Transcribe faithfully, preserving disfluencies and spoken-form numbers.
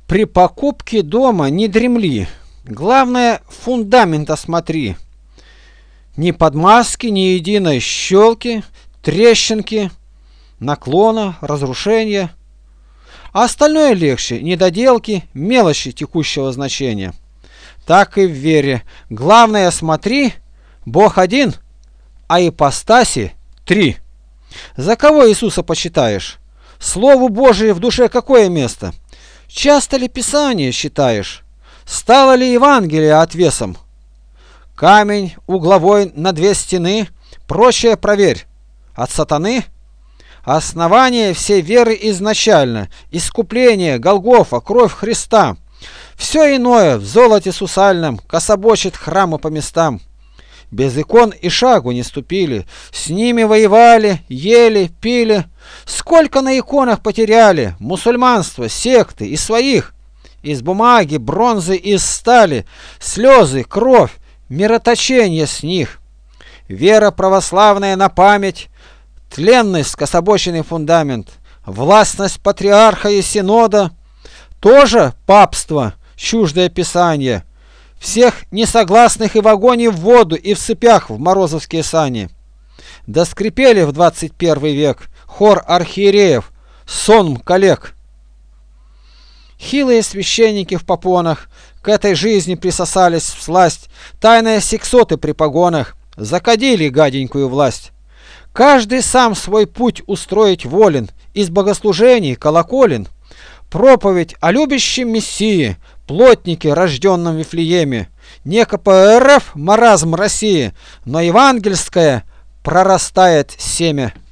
При покупке дома не дремли. Главное, фундамент осмотри. Ни подмазки, ни единой щелки, трещинки, наклона, разрушения. А остальное легче, недоделки, мелочи текущего значения. Так и в вере. Главное, смотри, Бог один, а ипостаси три. За кого Иисуса почитаешь? Слову Божие в душе какое место? Часто ли Писание читаешь? Стало ли Евангелие отвесом? Камень угловой на две стены, прочее проверь. От сатаны? Основание всей веры изначально, искупление, Голгофа, кровь Христа. Все иное в золоте сусальном кособочит храмы по местам. Без икон и шагу не ступили, с ними воевали, ели, пили. Сколько на иконах потеряли, мусульманство, секты и своих. Из бумаги, бронзы, из стали, слезы, кровь, мироточение с них. Вера православная на память, тленный скособоченный фундамент, властность патриарха и синода, тоже папство, чуждое писание. Всех несогласных и в огонь, и в воду, и в цепях в морозовские сани. Да скрипели в двадцать первый век хор архиереев, сонм коллег. Хилые священники в попонах к этой жизни присосались всласть, тайные сексоты при погонах закадили гаденькую власть. Каждый сам свой путь устроить волен, из богослужений колоколен. Проповедь о любящем Мессии, плотнике, рожденном в Вифлееме. Не ка пэ эр эф маразм России, но евангельское прорастает семя.